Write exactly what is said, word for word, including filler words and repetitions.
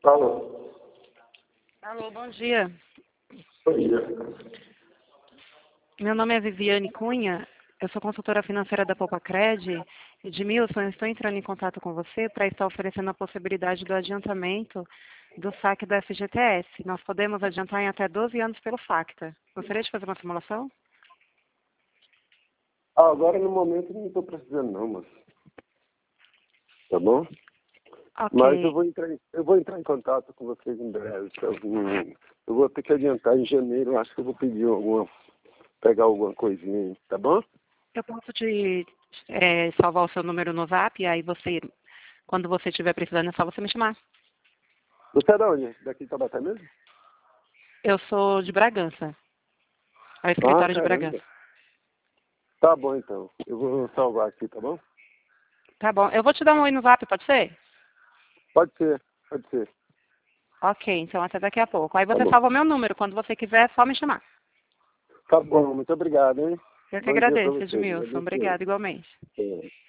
Alô. Alô, bom dia. Bom dia. Meu nome é Viviane Cunha, eu sou consultora financeira da Poupa-Cred. Edmilson, eu estou entrando em contato com você para estar oferecendo a possibilidade do adiantamento do saque da F G T S. Nós podemos adiantar em até doze anos pelo Facta. Gostaria de fazer uma simulação? Ah, agora no momento não estou precisando não, mas tá bom? Mas eu Ok. vou entrar em, eu vou entrar em contato com vocês em breve. Se algum- eu vou ter que adiantar em janeiro, acho que eu vou pedir alguma, pegar alguma coisinha aí, tá bom? Eu posso te é, salvar o seu número no Zap, e aí você, quando você estiver precisando, é só você me chamar. Você é de onde? Daqui de Taubaté mesmo? Eu sou de Bragança, é o Ah, escritório de caramba. Bragança. Tá bom então. Eu vou salvar aqui, tá bom? Tá bom, eu vou te dar um oi no Zap, pode ser? Pode ser, pode ser. Ok, então até daqui a pouco. Aí Tá você bom. salva meu número. Quando você quiser, é só me chamar. Tá bom, muito obrigado, hein? Eu que Bom dia pra agradeço, vocês. Edmilson. Abençoe. Obrigada, igualmente. É.